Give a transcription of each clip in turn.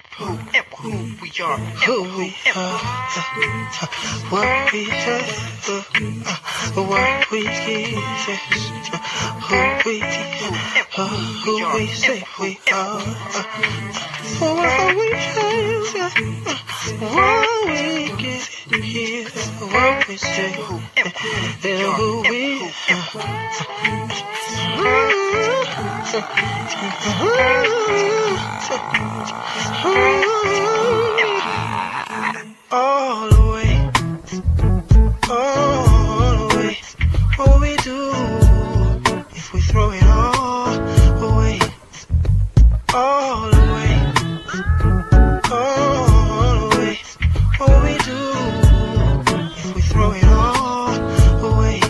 who we are, what we have, what we give, who we say we are, what we have, what we give, what we say, and who we are. All the way, what we do if we throw it all away. All the way, what we do if we throw it all away.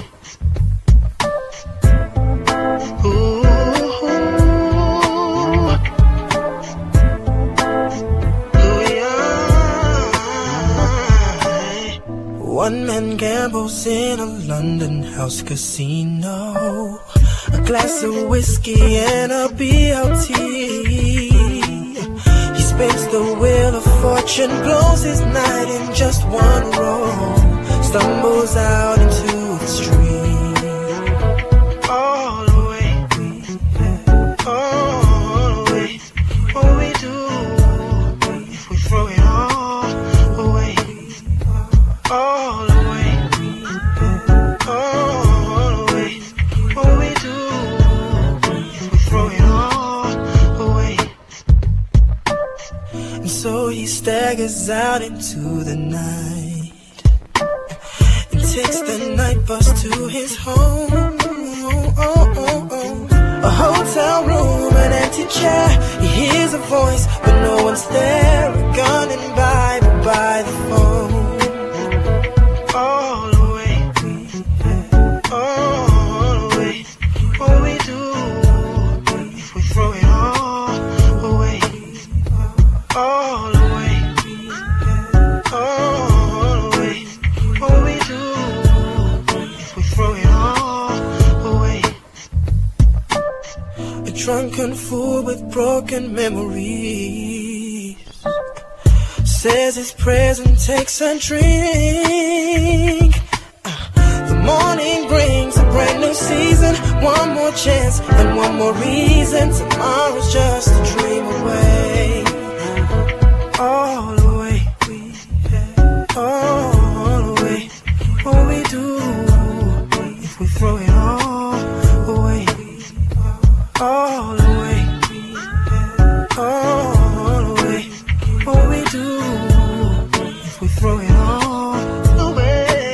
One man gambles in a London house casino, a glass of whiskey and a BLT. He spins the wheel of fortune, blows his night in just one roll, stumbles out into the street. All the way, what we do if we throw it all away. All the way, what we do if we throw it all away. And so he staggers out into the night and takes the night bus to his home. A hotel room, an empty chair. He hears a voice, but no one's there. A gun and Bible by the phone. All the way, what we do if we throw it all away. All the way, what we do if we throw it all away. A drunken fool with broken memories says his prayers and takes a drink. The morning brings a brand new season, one more chance and one more reason. Tomorrow's just a dream away. All the way, what we do if we throw it all away. All the way, what we do if we throw it all away.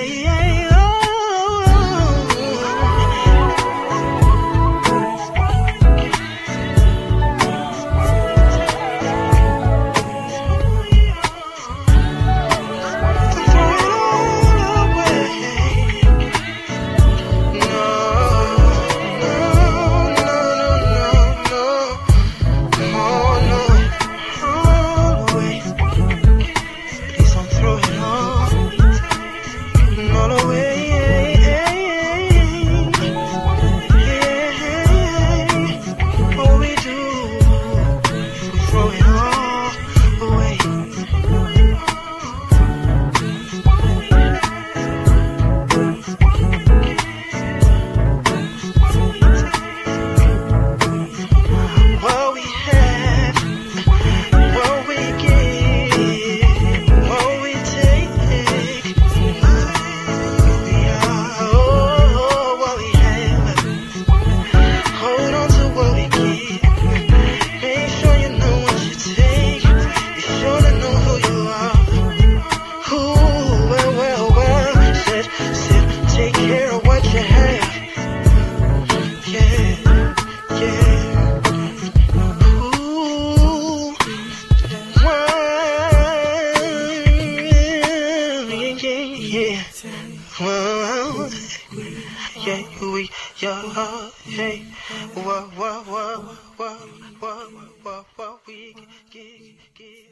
Hey, what we